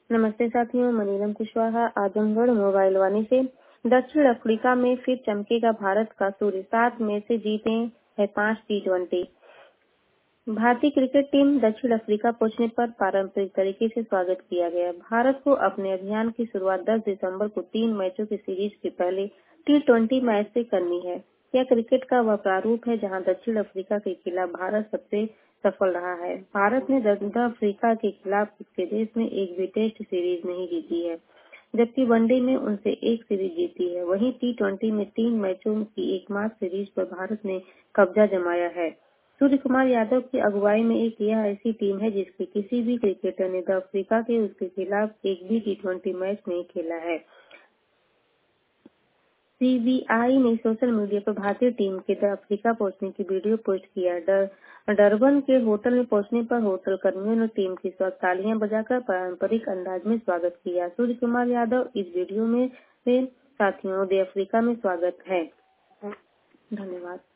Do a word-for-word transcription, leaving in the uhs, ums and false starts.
नमस्ते साथियों, मैं नीलम कुशवाहा आजमगढ़ मोबाइल वाणी से। दक्षिण अफ्रीका में फिर चमकेगा भारत का सूर्य। सात में से जीते हैं पांच टी ट्वेंटी। भारतीय क्रिकेट टीम दक्षिण अफ्रीका पहुंचने पर पारंपरिक तरीके से स्वागत किया गया। भारत को अपने अभियान की शुरुआत दस दिसंबर को तीन मैचों की सीरीज के पहले टी ट्वेंटी मैच से करनी है। यह क्रिकेट का वह प्रारूप है जहां दक्षिण अफ्रीका के खिलाफ भारत सबसे सफल रहा है। भारत ने दक्षिण अफ्रीका के खिलाफ उसके देश में एक भी टेस्ट सीरीज नहीं जीती है, जबकि वनडे में उनसे एक सीरीज जीती है। वहीं टी ट्वेंटी में तीन मैचों की एकमात्र सीरीज पर भारत ने कब्जा जमाया है। सूर्य कुमार यादव की अगुवाई में एक यह ऐसी टीम है जिसके किसी भी क्रिकेटर ने दक्षिण अफ्रीका के उसके खिलाफ एक भी टी ट्वेंटी मैच नहीं खेला है। सीबीआई ने सोशल मीडिया पर भारतीय टीम के दक्षिण अफ्रीका पहुंचने की वीडियो पोस्ट किया। डर, डरबन के होटल में पहुंचने पर होटल कर्मियों ने टीम की स्वागत तालियां बजाकर पारंपरिक अंदाज में स्वागत किया। सूर्य कुमार यादव इस वीडियो में साथियों दक्षिण अफ्रीका में स्वागत है। धन्यवाद।